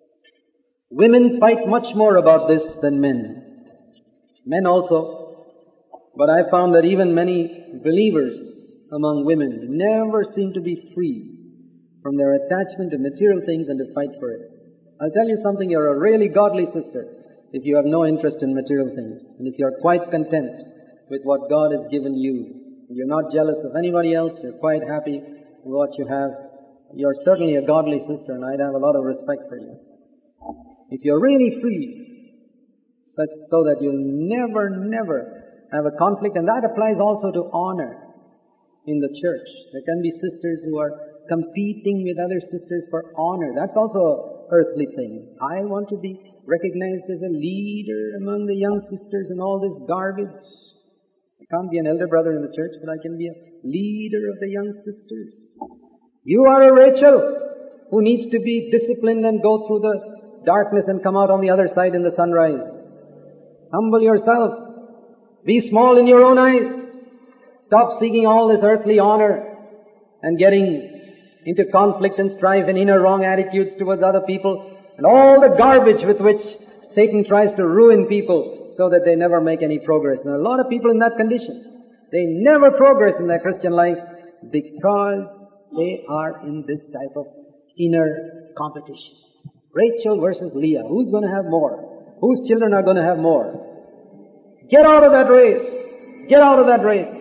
[SPEAKER 1] Women fight much more about this than men. Men also. But I found that even many believers among women never seem to be free from their attachment to material things and to fight for it. I'll tell you something, you're a really godly sister if you have no interest in material things, and if you're quite content with what God has given you. You're not jealous of anybody else, you're quite happy with what you have. You're certainly a godly sister, and I'd have a lot of respect for you. If you're really free, so that you'll never have a conflict, and that applies also to honor in the church. There can be sisters who are competing with other sisters for honor. That's also an earthly thing. I want to be recognized as a leader among the young sisters and all this garbage. I can't be an elder brother in the church, but I can be a leader of the young sisters. You are a Rachel who needs to be disciplined and go through the darkness and come out on the other side in the sunrise. Humble yourself. Be small in your own eyes. Stop seeking all this earthly honor and getting into conflict and strife and inner wrong attitudes towards other people and all the garbage with which Satan tries to ruin people so that they never make any progress. And a lot of people in that condition, they never progress in their Christian life because they are in this type of inner competition. Rachel versus Leah. Who's going to have more? Whose children are going to have more? Get out of that race. Get out of that race.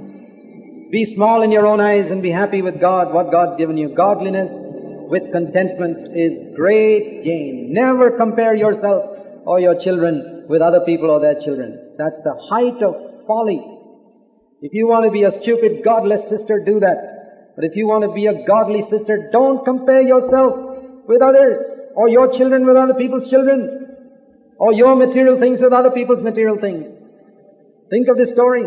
[SPEAKER 1] Be small in your own eyes and be happy with God, what God's given you. Godliness with contentment is great gain. Never compare yourself or your children with other people or their children. That's the height of folly. If you want to be a stupid, godless sister, do that. But if you want to be a godly sister, don't compare yourself with others, or your children with other people's children, or your material things with other people's material things. Think of this story.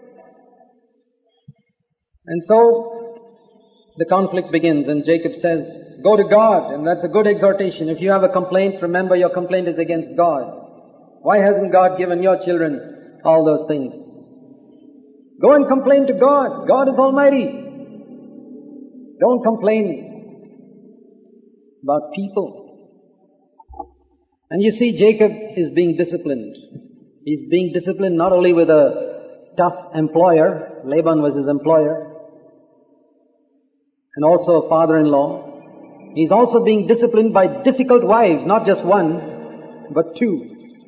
[SPEAKER 1] And so, the conflict begins, and Jacob says, go to God, and that's a good exhortation. If you have a complaint, remember your complaint is against God. Why hasn't God given your children all those things? Go and complain to God. God is almighty. Don't complain about people. And you see, Jacob is being disciplined. He's being disciplined not only with a tough employer, Laban was his employer, and also a father-in-law. He's also being disciplined by difficult wives, not just one, but two.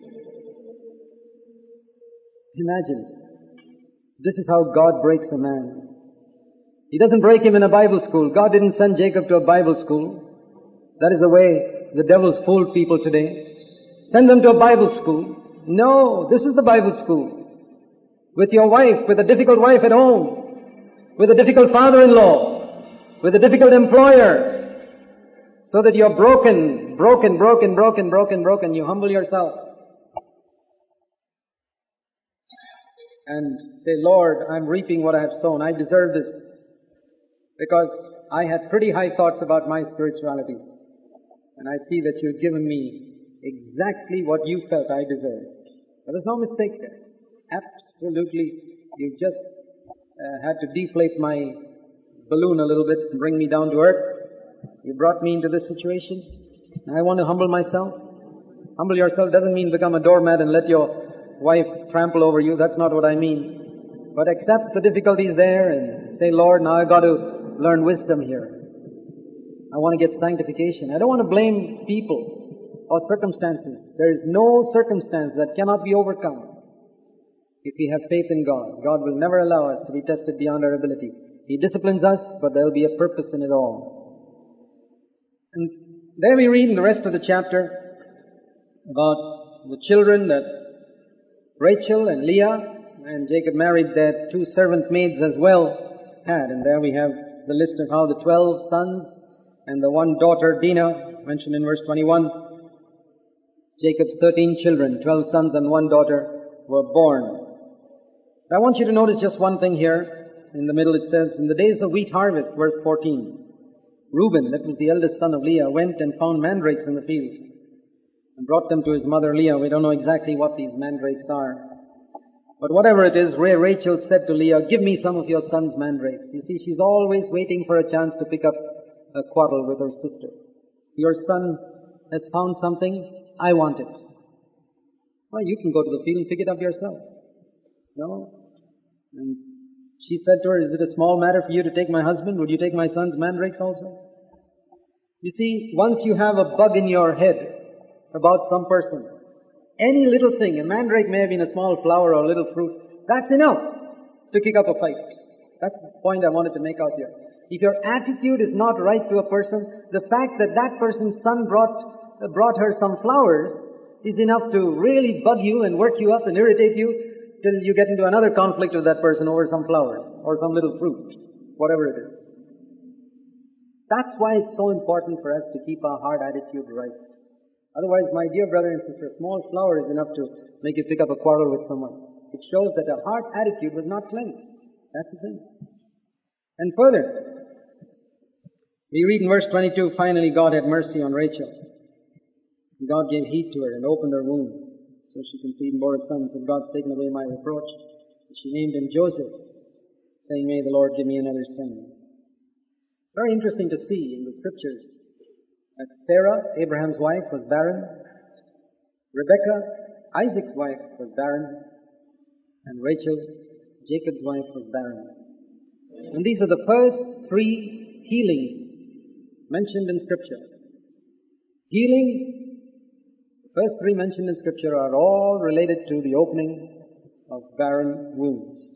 [SPEAKER 1] Imagine. This is how God breaks a man. He doesn't break him in a Bible school. God didn't send Jacob to a Bible school. That is the way the devil's fooled people today. Send them to a Bible school. No, this is the Bible school. With your wife, with a difficult wife at home, with a difficult father-in-law, with a difficult employer, so that you're broken, you humble yourself. And say, Lord, I'm reaping what I have sown. I deserve this. Because I had pretty high thoughts about my spirituality. And I see that you've given me exactly what you felt I deserved. There was no mistake there. Absolutely. You just had to deflate my balloon a little bit and bring me down to earth. You brought me into this situation. I want to humble myself. Humble yourself doesn't mean become a doormat and let your wife trample over you. That's not what I mean. But accept the difficulties there and say, Lord, now I've got to learn wisdom here. I want to get sanctification. I don't want to blame people or circumstances. There is no circumstance that cannot be overcome if we have faith in God. God will never allow us to be tested beyond our ability. He disciplines us, but there will be a purpose in it all. And there we read in the rest of the chapter about the children that Rachel and Leah, and Jacob married their 2 servant maids as well, had. And there we have the list of how the 12 sons and the 1 daughter, Dinah, mentioned in verse 21. Jacob's 13 children, 12 sons and 1 daughter, were born. I want you to notice just one thing here. In the middle it says, in the days of wheat harvest, verse 14, Reuben, that was the eldest son of Leah, went and found mandrakes in the field and brought them to his mother Leah. We don't know exactly what these mandrakes are. But whatever it is, Rachel said to Leah, give me some of your son's mandrakes. You see, she's always waiting for a chance to pick up a quarrel with her sister. Your son has found something, I want it. Well, you can go to the field and pick it up yourself. No? And she said to her, is it a small matter for you to take my husband? Would you take my son's mandrakes also? You see, once you have a bug in your head about some person, any little thing, a mandrake may have been a small flower or a little fruit, that's enough to kick up a fight. That's the point I wanted to make out here. If your attitude is not right to a person, the fact that that person's son brought her some flowers is enough to really bug you and work you up and irritate you till you get into another conflict with that person over some flowers or some little fruit, whatever it is. That's why it's so important for us to keep our heart attitude right. Otherwise, my dear brother and sister, a small flower is enough to make you pick up a quarrel with someone. It shows that a heart attitude was not cleansed. That's the thing. And further, we read in verse 22, finally God had mercy on Rachel. God gave heed to her and opened her womb. So she conceived and bore a son, said, God's taken away my reproach. And she named him Joseph, saying, may the Lord give me another son. Very interesting to see in the scriptures that Sarah, Abraham's wife, was barren. Rebekah, Isaac's wife, was barren. And Rachel, Jacob's wife, was barren. And these are the first 3 healings mentioned in Scripture. Healing, the first 3 mentioned in Scripture are all related to the opening of barren wombs.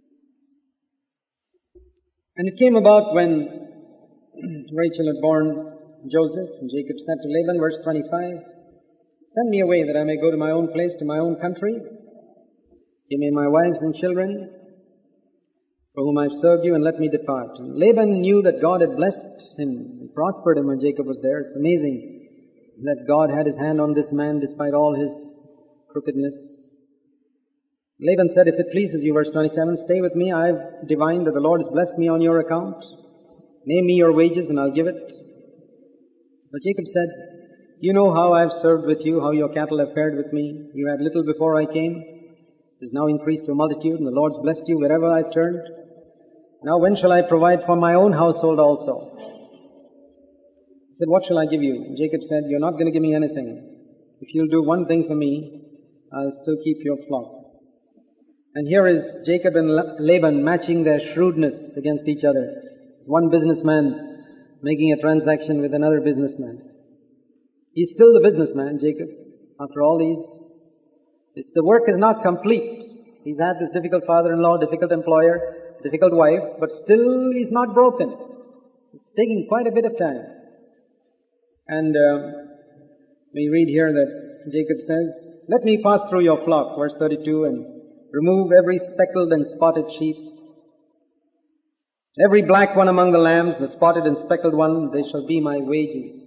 [SPEAKER 1] And it came about when Rachel had borne Joseph, and Jacob said to Laban, verse 25, send me away that I may go to my own place, to my own country. Give me my wives and children, for whom I've served you, and let me depart. And Laban knew that God had blessed him and prospered him when Jacob was there. It's amazing that God had his hand on this man despite all his crookedness. Laban said, if it pleases you, verse 27, stay with me. I've divined that the Lord has blessed me on your account. Name me your wages and I'll give it. But Jacob said, you know how I've served with you, how your cattle have fared with me. You had little before I came. It is now increased to a multitude, and the Lord's blessed you wherever I've turned. Now when shall I provide for my own household also? He said, what shall I give you? And Jacob said, you're not going to give me anything. If you'll do one thing for me, I'll still keep your flock. And here is Jacob and Laban matching their shrewdness against each other. It's one businessman making a transaction with another businessman. He's still the businessman, Jacob, after all these. The work is not complete. He's had this difficult father-in-law, difficult employer, difficult wife, but still he's not broken. It's taking quite a bit of time. And we read here that Jacob says, let me pass through your flock, verse 32, and remove every speckled and spotted sheep. Every black one among the lambs, the spotted and speckled one, they shall be my wages.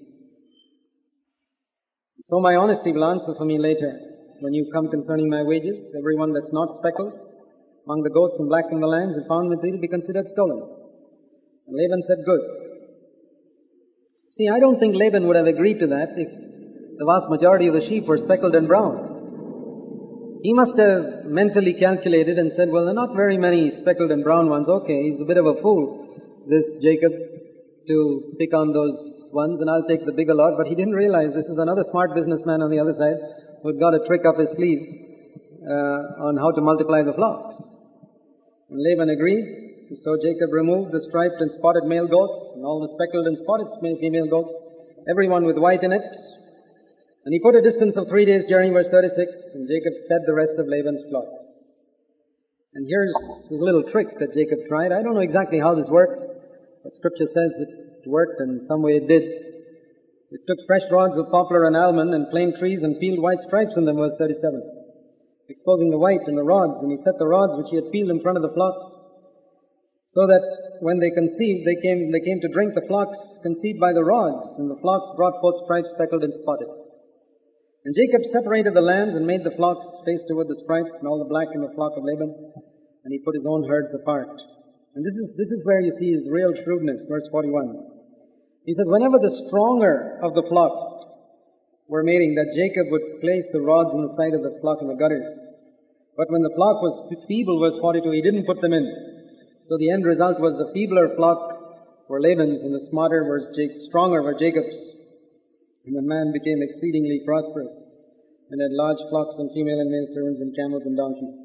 [SPEAKER 1] So my honesty will answer for me later when you come concerning my wages. Every one that's not speckled among the goats and black in the lambs and found with thee will be considered stolen. And Laban said, good. See, I don't think Laban would have agreed to that if the vast majority of the sheep were speckled and brown. He must have mentally calculated and said, well, there are not very many speckled and brown ones. Okay, he's a bit of a fool. this Jacob to pick on those ones and I'll take the bigger lot, but he didn't realize this is another smart businessman on the other side who'd got a trick up his sleeve on how to multiply the flocks. And Laban agreed, so Jacob removed the striped and spotted male goats and all the speckled and spotted female goats, every one with white in it. And he put a distance of 3 days' journey, verse 36, and Jacob fed the rest of Laban's flocks. And here's a little trick that Jacob tried. I don't know exactly how this works, but Scripture says it worked, and in some way it did. It took fresh rods of poplar and almond and plane trees and peeled white stripes in them, verse 37, exposing the white in the rods, and he set the rods which he had peeled in front of the flocks, so that when they conceived, they came to drink. The flocks conceived by the rods, and the flocks brought forth stripes speckled and spotted. And Jacob separated the lambs and made the flocks face toward the striped and all the black in the flock of Laban, and he put his own herds apart. And this is where you see his real shrewdness, verse 41. He says, whenever the stronger of the flock were mating, that Jacob would place the rods in the side of the flock in the gutters. But when the flock was feeble, verse 42, he didn't put them in. So the end result was the feebler flock were Laban's, and the stronger were Jacob's. And the man became exceedingly prosperous, and had large flocks and female and male servants and camels and donkeys.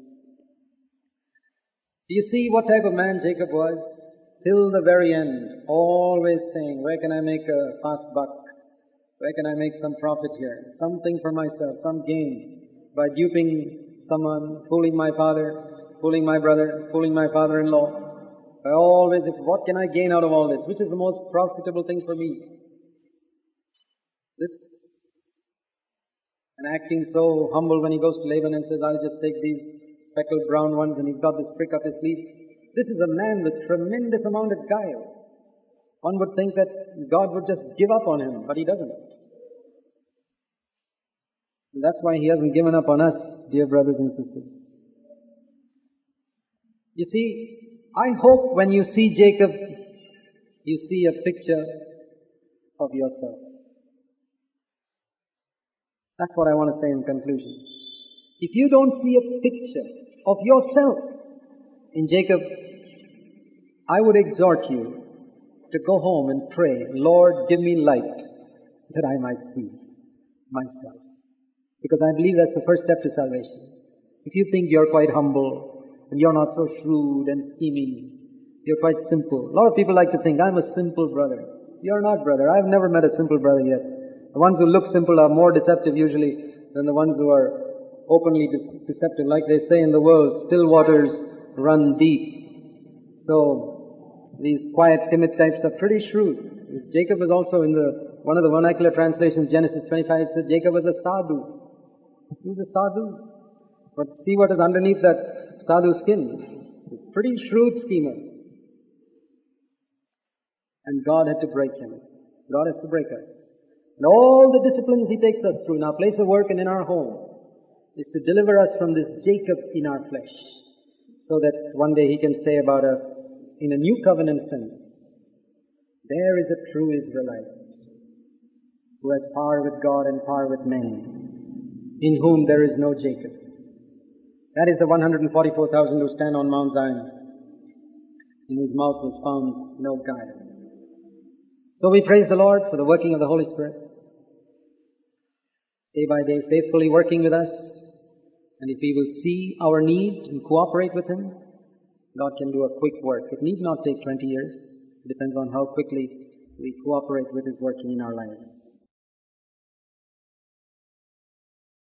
[SPEAKER 1] Do you see what type of man Jacob was? Till the very end, always saying, where can I make a fast buck? Where can I make some profit here? Something for myself, some gain, by duping someone, fooling my father, fooling my brother, fooling my father-in-law. I always, what can I gain out of all this? Which is the most profitable thing for me? This, and acting so humble when he goes to Laban and says, I'll just take these speckled brown ones, and he's got this trick up his sleeve. This is a man with tremendous amount of guile. One would think that God would just give up on him, but he doesn't. And that's why he hasn't given up on us, dear brothers and sisters. You see, I hope when you see Jacob, you see a picture of yourself. That's what I want to say in conclusion. If you don't see a picture of yourself in Jacob, I would exhort you to go home and pray, Lord, give me light that I might see myself. Because I believe that's the first step to salvation. If you think you're quite humble and you're not so shrewd and scheming, you're quite simple. A lot of people like to think, I'm a simple brother. You're not, brother. I've never met a simple brother yet. The ones who look simple are more deceptive usually than the ones who are openly deceptive. Like they say in the world, still waters run deep. So these quiet, timid types are pretty shrewd. Jacob was also in one of the vernacular translations, Genesis 25, it says Jacob was a sadhu. He was a sadhu. But see what is underneath that sadhu skin. A pretty shrewd schemer. And God had to break him. God has to break us. And all the disciplines He takes us through in our place of work and in our home is to deliver us from this Jacob in our flesh, so that one day He can say about us, in a new covenant sense, there is a true Israelite who has power with God and power with men, in whom there is no Jacob. That is the 144,000 who stand on Mount Zion, in whose mouth was found no guile. So we praise the Lord for the working of the Holy Spirit, day by day, faithfully working with us. And if we will see our need and cooperate with Him, God can do a quick work. It need not take 20 years. It depends on how quickly we cooperate with His working in our lives.